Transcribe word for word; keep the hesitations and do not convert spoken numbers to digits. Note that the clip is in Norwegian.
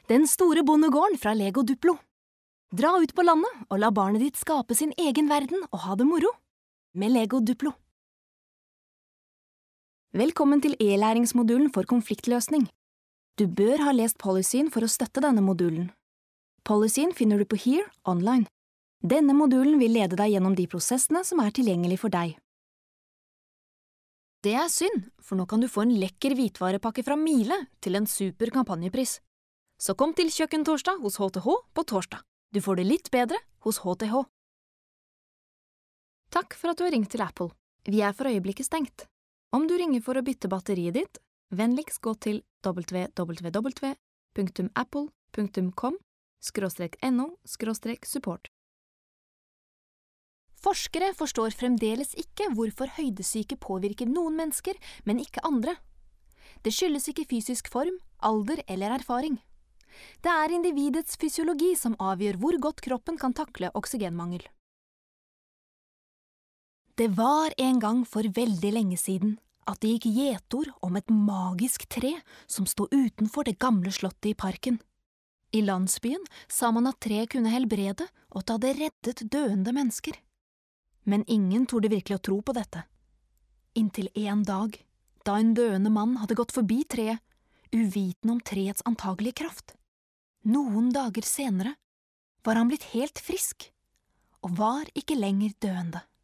Den store bondegården fra Lego Duplo. Dra ut på landet og la barnet ditt skape sin egen verden og ha det moro. Med Lego Duplo. Velkommen til e-læringsmodulen for konfliktløsning. Du bør ha lest policyen for å støtte denne modulen. Policyen finner du på Here online. Denne modulen vil lede deg gjennom de prosessene som er tilgjengelig for deg. Det er synd, for nå kan du få en lekker hvitvarepakke fra Miele til en super kampanjepris. Så kom til kjøkkentorsdag hos H T H på torsdag. Du får det litt bedre hos H T H. Takk for at du har ringt til Apple. Vi er for øyeblikket stengt. Om du ringer for å bytte batteriet ditt, vennligst gå til w w w punktum apple punktum com skråstrek no skråstrek support. Forskere forstår fremdeles ikke hvorfor høydesyke påvirker noen mennesker, men ikke andre. Det skyldes ikke fysisk form, alder eller erfaring. Det er individets fysiologi som avgjør hvor godt kroppen kan takle oksygenmangel. Det var en gang for veldig lenge siden at det gikk gjetord om et magisk tre som stod utenfor det gamle slottet i parken. I landsbyen sa man at treet kunne helbrede og at det hadde reddet døende mennesker. Men ingen torde virkelig å tro på dette. Inntil en dag, da en døende mann hadde gått forbi treet, uvitende om treets antagelige kraft. Noen dager senere var han blitt helt frisk, og var ikke lenger døende.